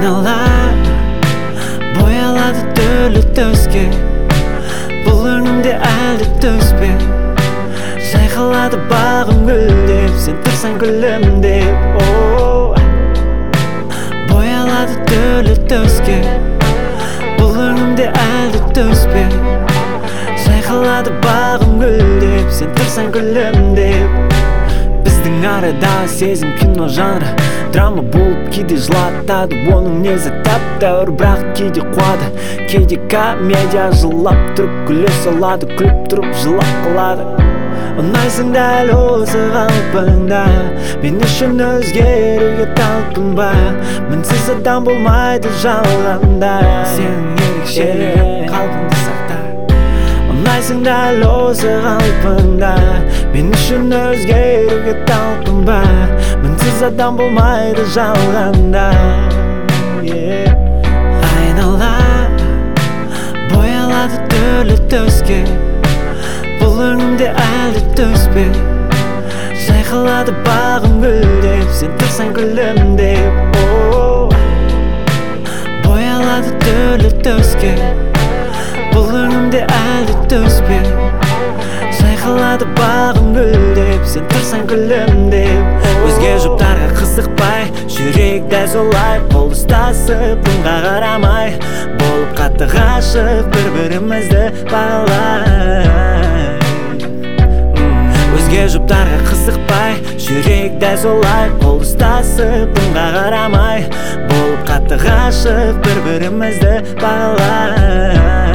Aynalar boyaladı türlü tösке, бұл önümde әлі төспе. Жайқалады бағым гүлдеп, сен тұрсаң гүлім деп. Boyaladı türlü төске, бұл önümde әлі төспе. Жайқалады бағым гүлдеп, сен тұрсаң гүлім деп. Біздің арада сезім кино жанры, драма болып кейде жылатады, оның несі тәп-тәуір, бірақ кейде қуады. Кейде комедия жылап тұрып күле салады, күліп тұрып жылап қалады. Ұнайсың дәл осы қалпыңда, мен үшін өзгеруге талпынба. Мінсіз адам болмайды жалғанда, сенің ерекше қалпыңды сақта. Ұнайсың дәл осы қалпыңда, мен үшін өзгеруге талпынба. Мінсіз адам болмайды жалғанда. Айналар боялады түрлі төске, бұл önümde әлі төспе. Жайқалады бағым гүлдеп, сен тұрсаң гүлім деп. Боялады түрлі төске, бұл önümde әлі төспе. Жайқалады бағым гүлдеп, сен тұрсаң гүлім деп. Өзге жұптарға қызықпай, жүрек дәл солай, қол ұстасып дымға қарамай, болып қатты ғашық бір-бірімізді бағалай. Өзге жұптарға қызықпай, жүрек дәл солай, қол ұстасып дымға қарамай, болып қатты ғашық бір-бірімізді бағалай.